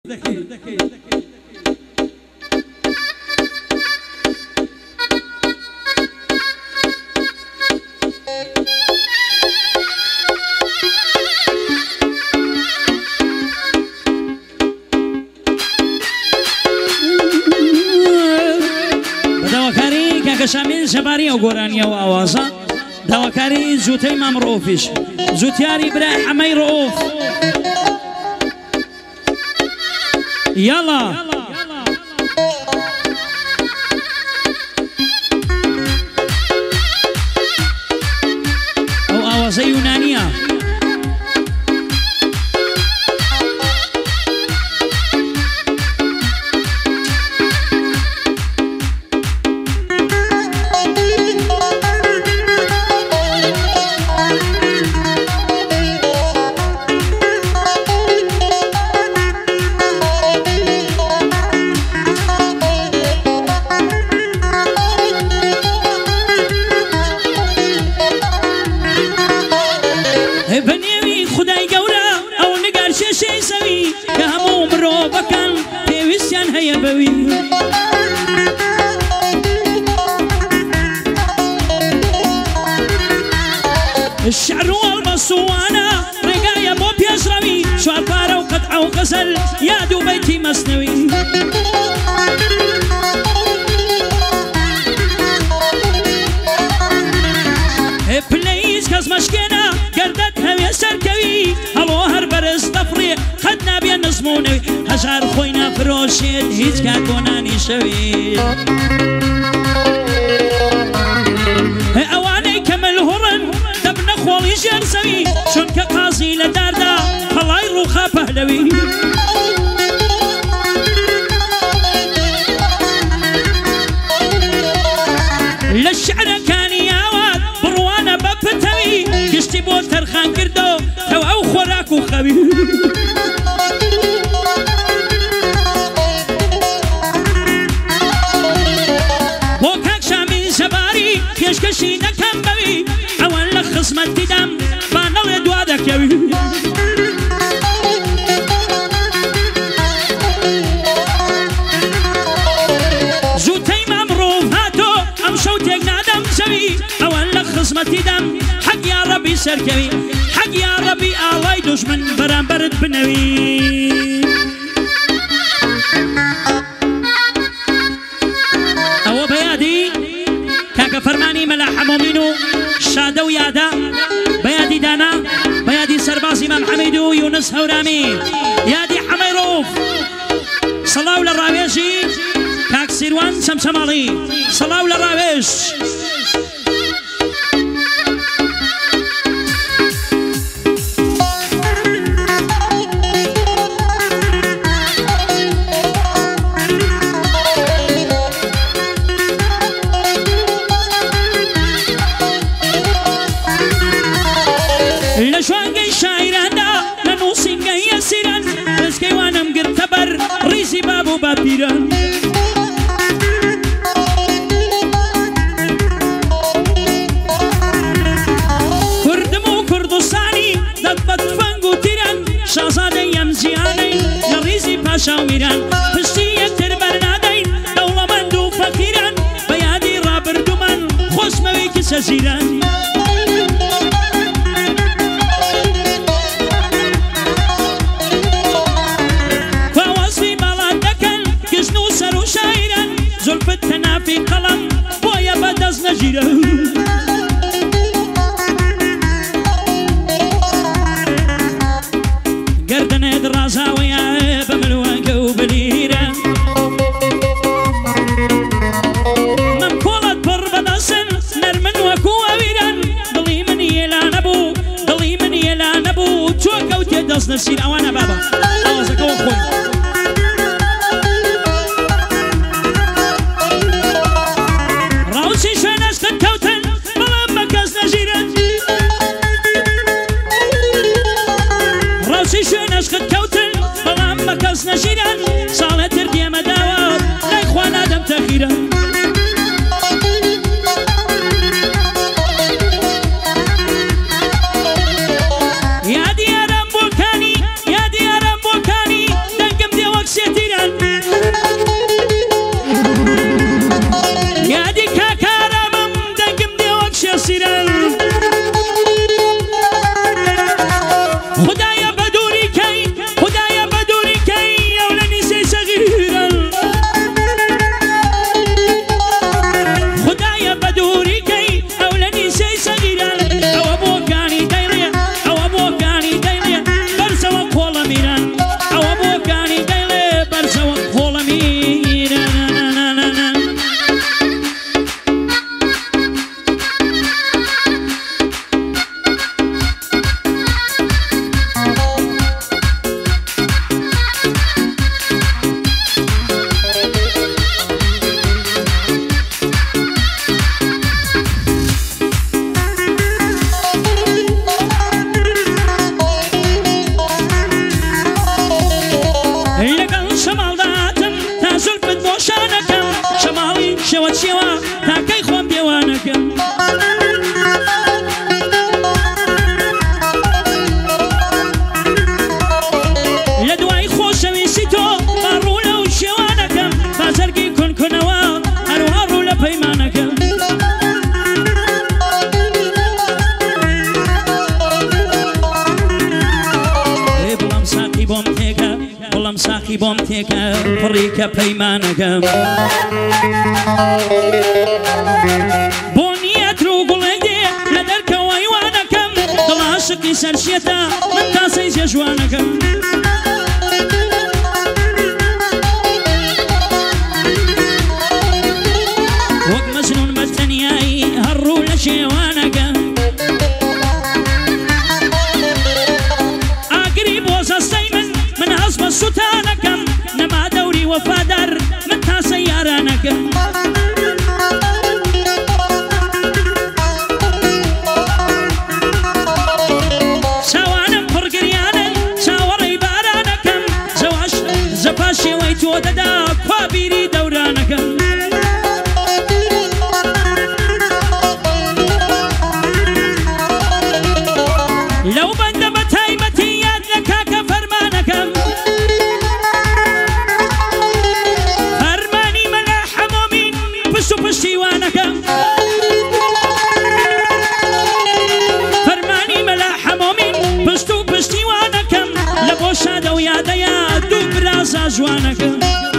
شامل جباري وقرانيا وأوازا دواكاري زوتي ممروفش زوتياري برا حمي رؤوف يلا أو أوازا يونانية الشعر والمصوانة رقاية مو بيشربي شوال بارة وقطعة وغزل يا دو بيتي مصنوي بليز كاز مشكنة قردتها يا سركوي هلو هربرز تفريق خدنا بيا نظمونوي هجار خوينا فروشيد هيج كاكوناني شوي اواني كمل هرن دبنا خوالي جرزوي شون كقاضي لداردا خلاي روخا بهلوي للشعر كان ياوات بروانا ببتوي قشتي بو ترخان كردو توعو خوراكو خوي وكاك شامي زباري كشكشي نكم بوي اوان لخصمت دم بانال دوادك يوي زوتي ممروف هاتو امشو تيقنا دم زوي اوان لخصمت دم حق يا ربي سركوي حق يا ربي آلاي دشمن بران برد بنوي او بيادي كاك فرماني ملاحمو منو شادو يادا بيادي دانا بيادي سربازي مام حميدو يونس هورامي يادي حميروف صلاو للراويشي كاك سيروان سمسمالي صلاو للراويش لشوانقي شاعرانا لنوصينقي يسيران بس كيوانم قرتبر ريزي بابو بابيران كردمو كردستاني دبت فانقو تيران شازادي يمزياني لريزي باشا وميران فشتي يكتر برنادين دولة مندو فقيران بيادي رابر دومان خوش مويك سزيران زلفتنا في قلم بويا بدز نجيره قردنا دراسة ويا بملوانك وبليرة ممكولة بربدسن نرمن وكوابيرا ضلي من يلا نبو ضلي من يلا نبو توكا وتدز نسير اوانا بابا اوزك وخوي مكاس نشيران صالة تردية مداوى لا إخوان آدم تخيرا يا ديارم بوكاني يا ديارم بوكاني دنقم ديوك شێوە تاکەی خۆم دێوانەکەم لە دوای خۆشەویستی تۆ باڕوو لەو شێوانەکەم بازەرگی کونکونەوە هەروها ڕوو لە پەیمانەکەم بەڵام ساقی بۆم تێکە پڕیکە پەیمانەکەم بۆ نیەتر و گوڵێ دێ لە دەرکەوەی وانەکەم دڵعاشقی سەرشێتە من تاسەی جێژوانەکەم وەک مەجنون بە تەنیایی هەڕوو لە شێوانەکەم ئاگری بۆ زەستەی من هەست بە سوتانەکەم نەما دەوری وەفادار من تاسە یارانەکەم چاوانم پڕگریانن چاوەڕێی بارانەکەم زەپا شێوەی تۆ دەدا کوابیری دەورانەکەم لەو بەندە بە تایبەتی یاد لە کاکە فەرمانەکەم فەرمانی مەلا حەمۆمین پشت و پشتیوانەکەم فەرمانی مەلا حەمۆمین پشت و پشتیوانەکەم لە بۆ شادە و یادەیە دوو برازە جوانەکەم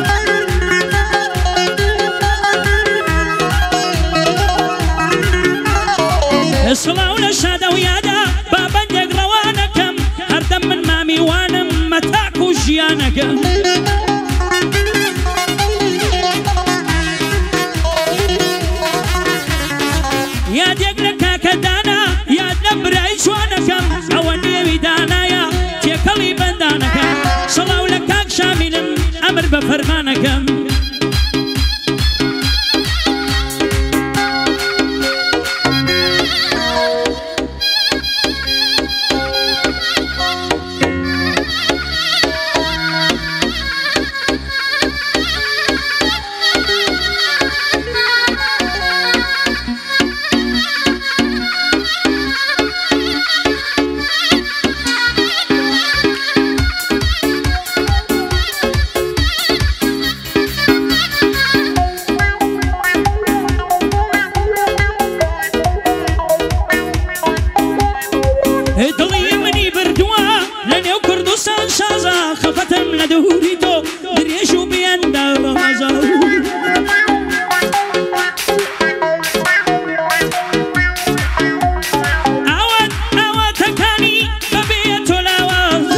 سڵاو لە شادە و یادە با بەندێک ڕەوانەکەم هەردەم من مامیوانم مەتاک و ژیانەکەم یادێک لە کاکەدانە یاد لە برای جوانەکەم ئەوە نێوی دانایە تێکەڵی بەندانەکەم سڵاو لە کاک شامیلم ئەمر بە فەرمانەکەم دڵی منی بردووە لە نێو کوردستان شازە خەفەتم لە دەوری تۆ درێژ و بیەندا بەمەزە ئاواتەکانی بەبێ تۆ لاواز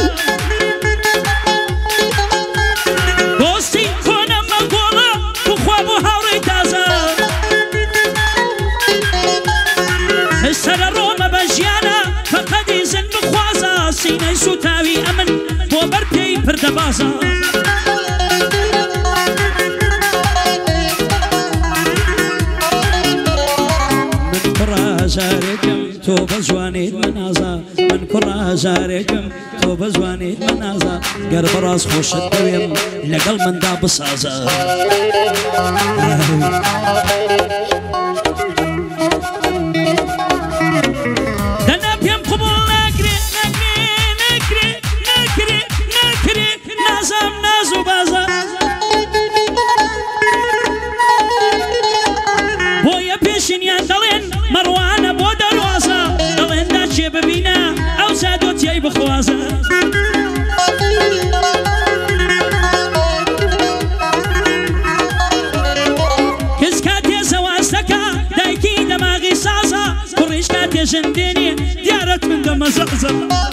دۆستی کۆنە مەگۆڵە بخوا بۆ هاوڕێی تازە سەرە ڕۆمە بە ژیانە فەقەدی زن بخوازە سینەی سوتاوی ئەمن بۆ بەر پێی پردەبازە من کوڕە هەژارێکم تۆ بە جوانیت منازە من کوڕە هەژارێکم تۆ بە جوانیت منازە گەر بەڕاست خۆشت دەوێم لەگەڵ مندا بسازە دەنا پێم قوبوڵ ناکرێ نازم ناز و بازە بۆیە پێشینیان دەڵێن مەڕوانە بۆ دەروازە دەڵێن داچێ ببینە ئەو زادۆتیای بخوازە کەس کاتێ زەوازەکە دایکی دەماغی سازە کوڕیش کاتێ ژەندێنێ دیارەت من دەمەزەقزە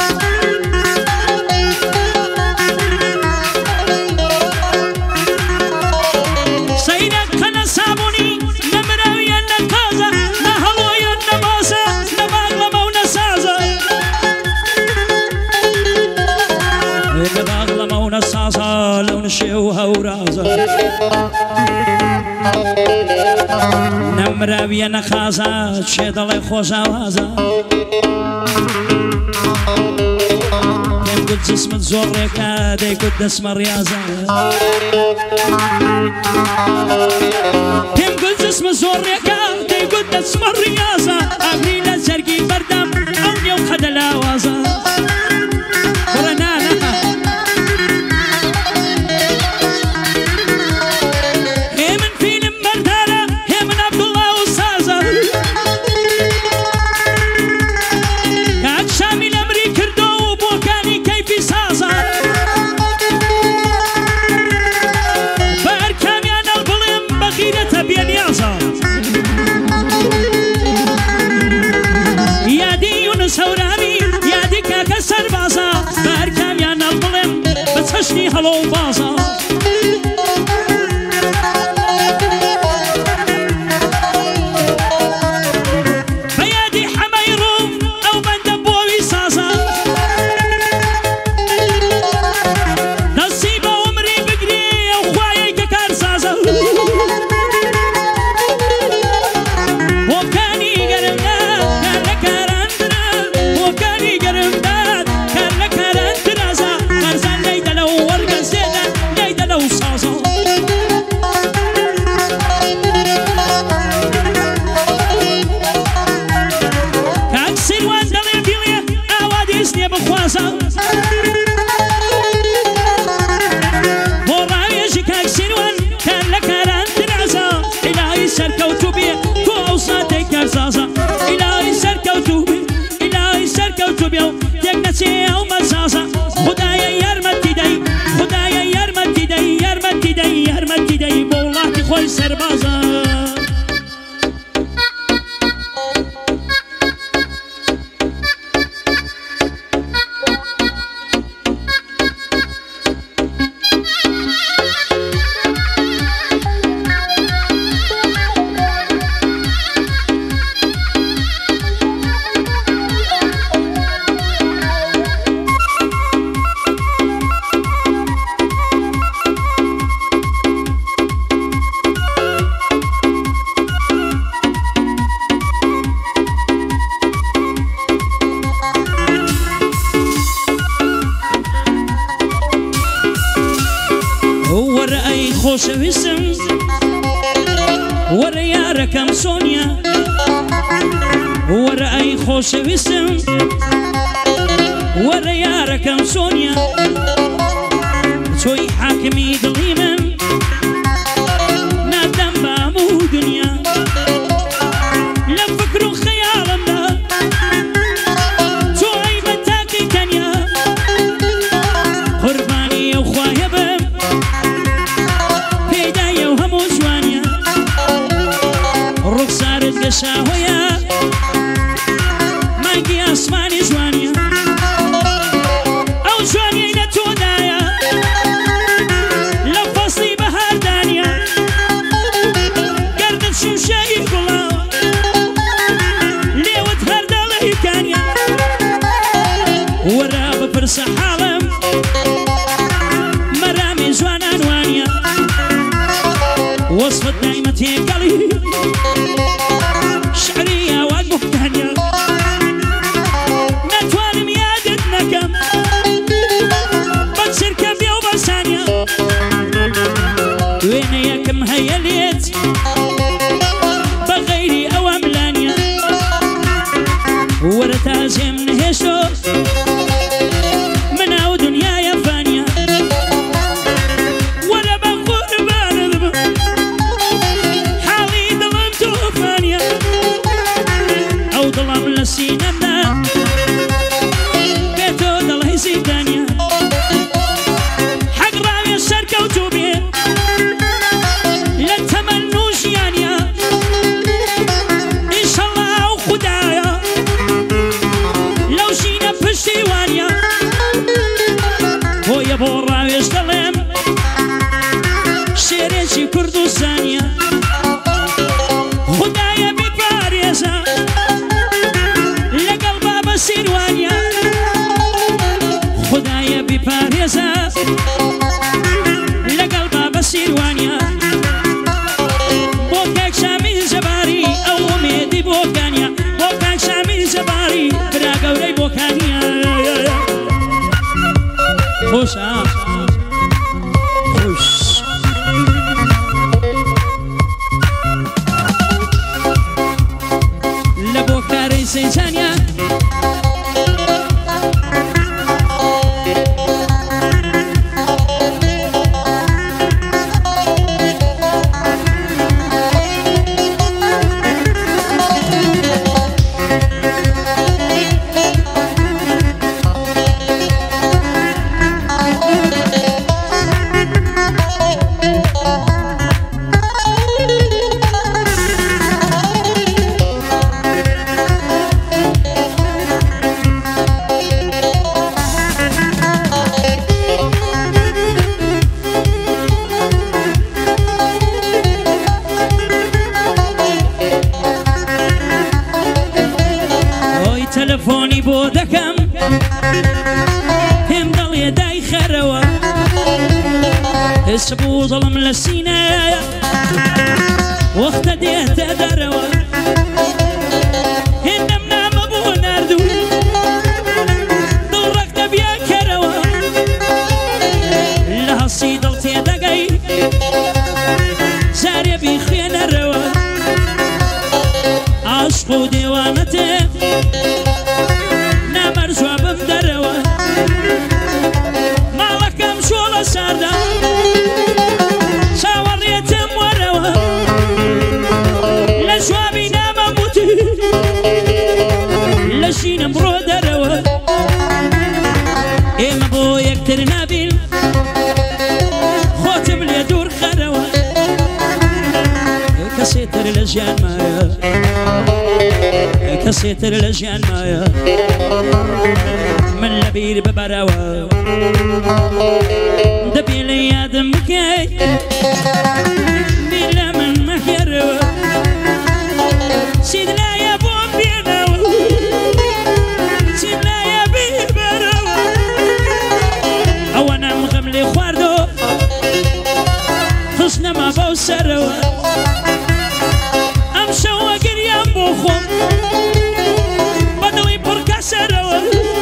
سەیرەک قەنە سابوونی نەمراویە نەقازە نەهەڵۆیە نەماسە نەباغڵەمە و نەسازە نەباغڵەمە و نەسازە لەو نشێ و هەورازە نەمراویە نەخازە چێ دەڵێ خۆشاوازە گوت جسمت زۆڕێکە دەیگوت دەسمە ڕیازە پێم گوت جسمە زۆڕێکە دەیگوت دەسمە ڕیازە ئەبری لە جەرگی بەردەم ئەو نێو قەدە لاوازە هەڵۆ بازە بەیادی حەمەی ڕوو ئەو بەندە بۆوی سازە دەستی بە عومری بگری ئەو خوایەکە کارسازە بۆکانی گەرمداد کار لە کارانترە بۆکانی گەرمداد کار لە کارانترازە قەرزان نەیدە لەو وەرگە زێدە نەیدە لەو سازە کاک سیروان دەڵێ بیڵێ ئاوا دێستێ بخوازە بۆ ڕاوێژی کاک سیروان کار لە کارانترازە ئیلاهی سەرکەوتوو بێ تۆ ئەو ساتەی کارسازە ئیلاهی سەرکەوتوو بێ ئیلاهی سەرکەوتوو بێ و تێک نەچێ ئەو مەسازە خودایە یارمەتی دەی خودایە یارمەتی دەی یارمەتی دەی یارمەتی دەی بۆ وڵاتی خۆی سەربازە وەرە ئەی خۆشەویستم وەرە یارەکەم سۆنیا وەرە ئەی خۆشەویستم وەرە یارەکەم سۆنیا تۆی حاکمی دڵی من نادەم بە هەموو دنیا لە فکر و خەیاڵمدا تۆ ئەی بە تاقی تەنیا قوربانی ئەو خوایە بم پێدایە و هەموو جوانیە ڕوخسارت گەشاوەیە مانگی ئاسمانی جوانیە ئەو جوانیەی لە تۆدایە لە فەسڵی بەهاردانیە گەردت شوشایی گوڵاوە لێوت هەردەڵەیکانیە وەرە بپرسە حاڵم مەرامی جوانان وانیە وصفت دايما تيقلي شعرية وقفتانية نتوانم يادت نكم بتصير كبية وبسانية وين ياكم هياليت بغيري او املانية ورتازي من هشو من او دنيا يفانية ولا بقول بارد او ظلام لسينما بيتو ضلهي زيدانيا حق رامي السركة وتوبين لنت خوش لبو کاری سیزانیا تلفوني بودكم هم ضل يداي خروة اسبو ظلم لسينا وقت ديت دروا هنم نام ابو نردو ضرك دبيا كروة لها صيدل تيدقي زاري بيخين الروا عشقو ديوانته نمرزوا بفدروا مالكم شولا ساردا شاوريتم وروا لشوابي نام موتي لشين برو دروا إما بو يكتر نابل خوتم ليدور خروا كسيتر لجان مايا كسيتر لجان مايا من لبير ببروا دبيل يادم كي بلا من مكروا سيدنا يا بوم بينو سيدنا يا بيبروا او انا مغملي خواردو حسنا ما بوسروا امشوا قريان بوخم بدوي بركسروا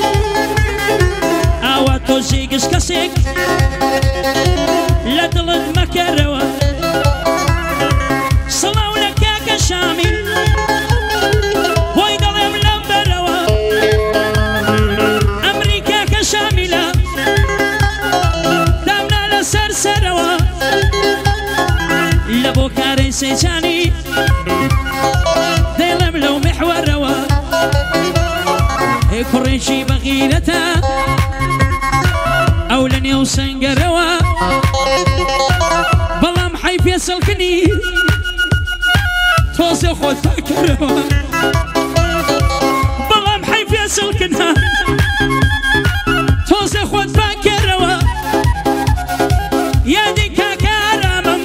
اواتو زيقس كسيك لا دلد مكروا صلاو لك يا كشامي وي دلم لمبروا امريكا كشاملة دامنا لسرسروا لبو كاري سيجاني دلم لو محوروا كوريشي بغيرتا أولني وسنقروا بالله محيف يسلكني توصي خود فاكروا بالله محيف يسلكنا توصي خود فاكروا يا دي كاكارامم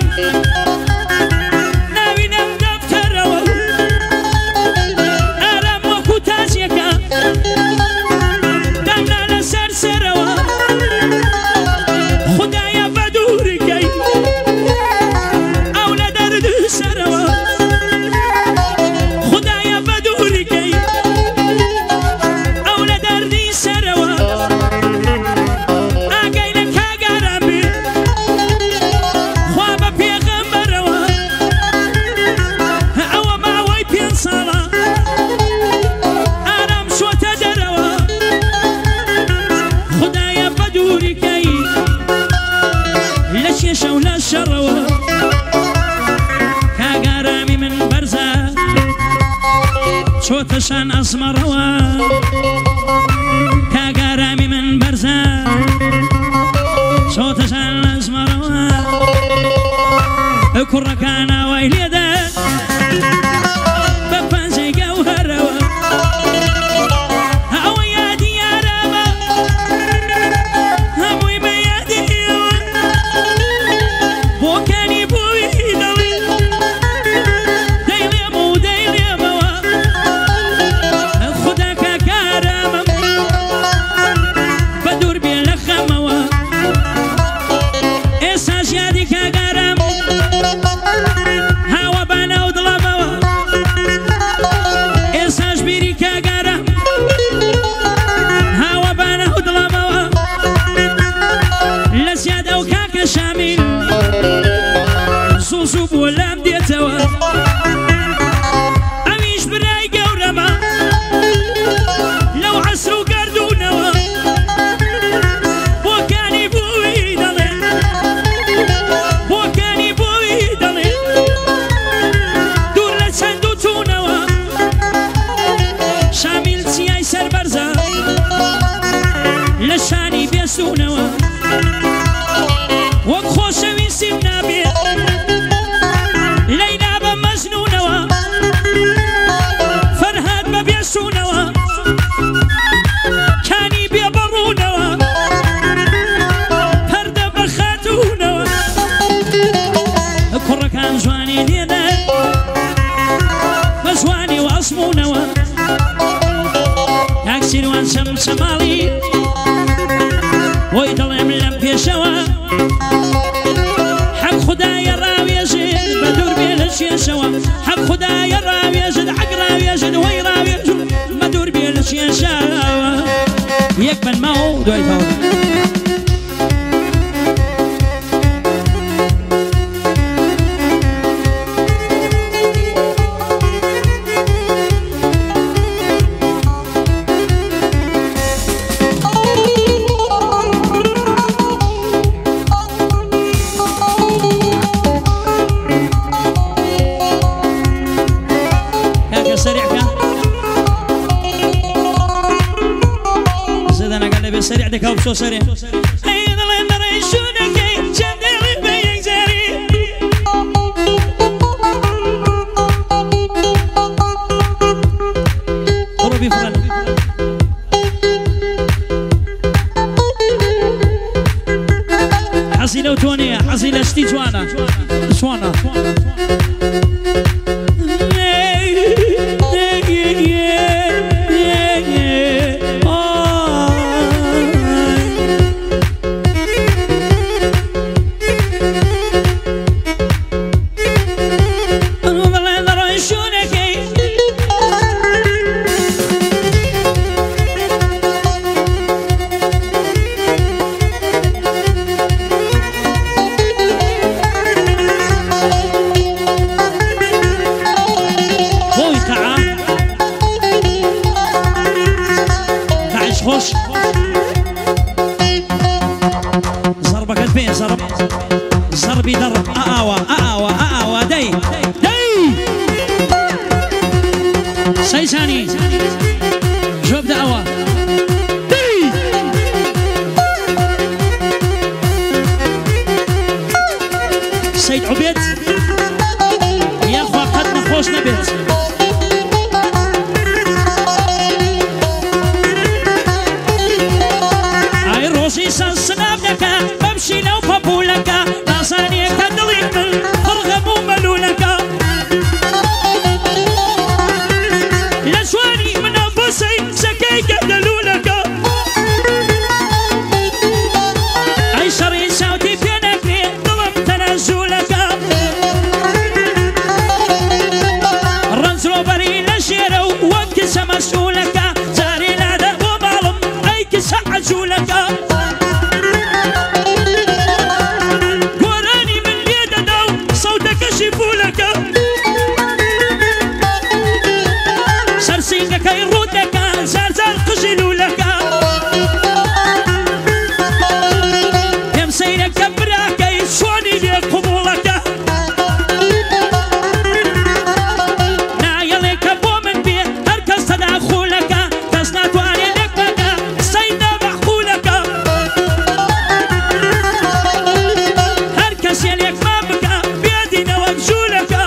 ناوي نم دفتروا أرام وكو تازيكا دمنا لسرسروا خدايا بدوركي أولاد أرد سروا خدايا بدوركي أولاد أرد سروا أقايلك هاقرامي خواب بيغمروا أو معوي بينصالا أرام شو تدروا خدايا بدوركي لش يشو لا شروا كاقرامي من برزة شو تشان أسمروا كاقرامي من برزة شو تشان أسمروا كركانا ويليدا بفانسي قوهروا أو يا ديارما هموي بيادي بوكاني بوي دوي دايلي مو دايلي موا خداك كارما بدور بيلخموا إساس يادي كاقرام هوا سمالي ويدلم لم بيشوا حق خدايا راوي يزيد بدور بيلش يسوا حق خدايا راوي يزيد حق راوي يزيد وي راوي يزيد بدور بيلش يسوا يقبل مو دوي فوق سريع دك او بسو سريع ايضا لندري شونكي جندري بيك زري قربي فرن حصيلة وتونية حصيلة شتي جوانا سوانا ضربك البين ضربي ضرب اقوى دي سيساني جواب دعوة دي سيد عبيد يا اخوة قد نخوش نبيت سنابك بمشي لو فبولك ناصاني كدليك فرغب وملولك لشواني من انفسي سكي قدلولك اي شري ساوتي بينك طلب تنزلك الرنزلو بري لشيرو وكس مسؤولك زاري الادب ومعلم اي كس عجولك سرسينك يرودك زرزر قجلو لك يمسينك كبراك يسوني لي قبولك نايلك بومن بيه هركز تداخلك تسنات واني لك بقى سيدة معقولك هركز يليك ما بقى بيدينا ومجولك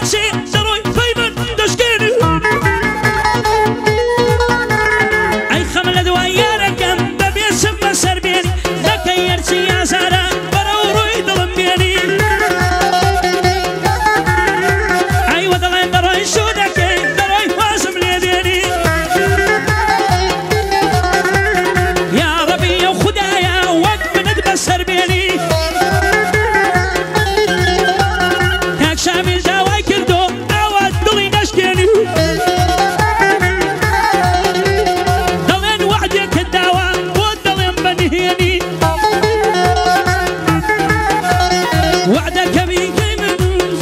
باشێ دەڕۆی خەی من دەشکێنی ئەی خەمە لە دوای یارەکەم بەبێ چم بەسەر بێنی دەکەی هەرچی ئازارە بەرەو ڕووی دڵم بێنی ئەی وە دەڵێن دەڕۆی شو دەکەی دەڕۆی خوازم لێ دێنی یا ڕەبی ئەو خودایە وەک منت بەسەر بێنی کاک شامیل داوای کردو ئاوا دڵی نەشکێنی دەڵێن وعدێکت داوە بۆ دەڵێن بەنهێنی وعدەکە بیکەی من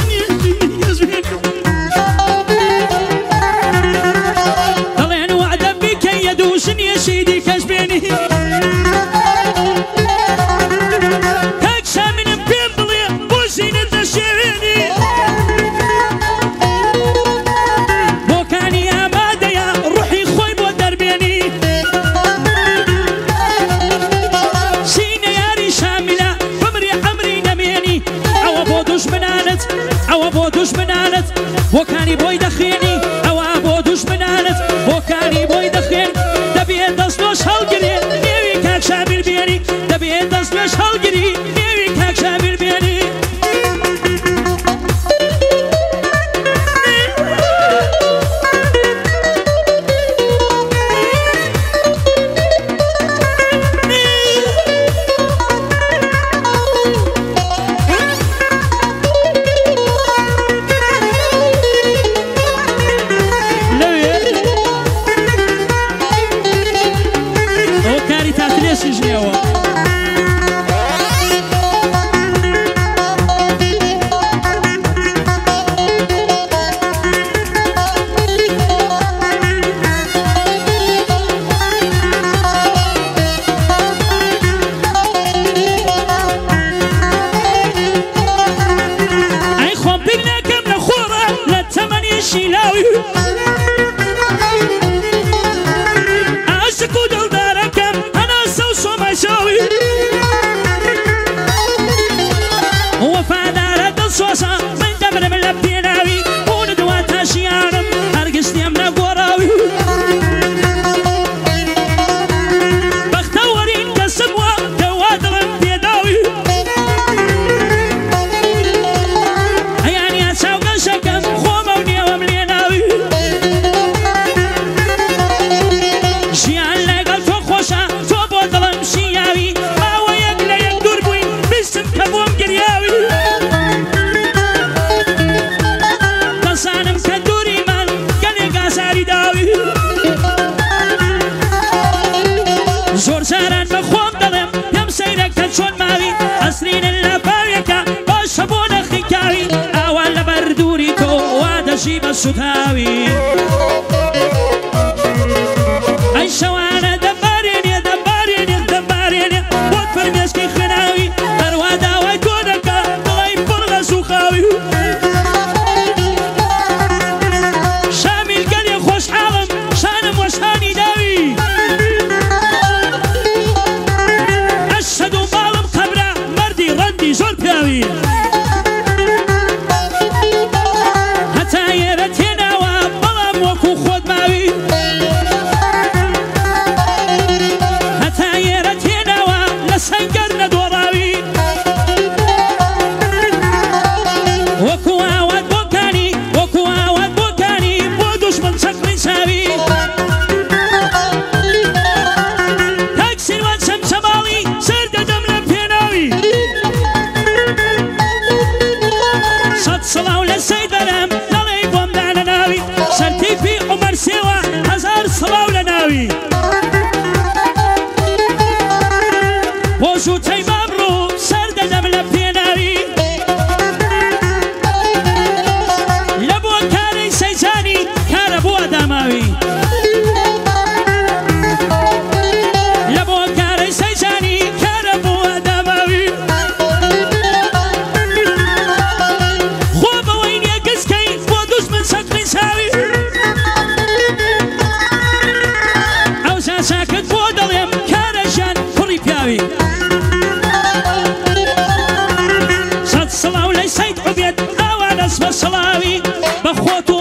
دەڵێن وعدە بیکەی یە دووشن یەشیدی کەس بێنی کاک شامینم پێم بڵێ بۆ ژینت دەشێوێنی بۆکانی ئامادەیە ڕوحی خۆی بۆ دەربێنی سینە یاری شامیلە بمری عەمری نەمێنی ئەوە بۆ دوژمنانت ئەوە بۆ دوژمنانت بۆکانی بۆی دەخوێنی ئەوە بۆ دوژمنانت بۆکانی بۆی دەخوێن دەبێت دەستنۆش هەڵگرێ نێوی کاک شامیل بێنی دەبێت دەستنۆش هەڵگری نێوی کاک شامیل بێنی ئەوە کاری تاترێسی ژنێەوە ئەی خۆم پیر ناکەم لە خۆڕە لە تەمەنی شیلاوی عاشق و دڵدارەکەم هەناسە و سۆمەشاوی وەفادارە دڵسۆزە من دەبرم لە پێناوی بوون دوا تاشیانم هەرگیز نێم نەگۆڕاوی بەختەوەرین کەسم وە کەوا دڵم پێداوی ئەیانیا چاوگەشەکەم خۆمە و نێوەم لێ ناوی ژیان لەگەڵ تۆ خۆشە تۆ بۆ دڵم شیاوی ماوە یەک لە یەک دوور بووین بیستم کە بۆم گریاوی دەزانم کە دووری من گەلێک ئازاری داوی زۆر جاران بە خۆم دەڵێم پێم سەیرەکە چۆن ماوی ئەسرینن لە باوێکە باشە بۆ نەخی کاوی ئاوان لەبەر دووری تۆ وا دەژی بە سوتاوی ئەی شەوانە دەبارێنێ دەبارێنێ دەبارێنێ بۆت فەرمێسکی خوێناوی هەروە داوای تۆ دەکا دڵی پڕ لە سوخاوی شامیل گەلێ خۆشحاڵم شانم وەشانی داوی ئەشهەد و باڵم قەبرە مەردی ڕەندی زۆر پیاوی هەتا ئێرە تێناوە بەڵام وەکو خۆت ماوی بخوت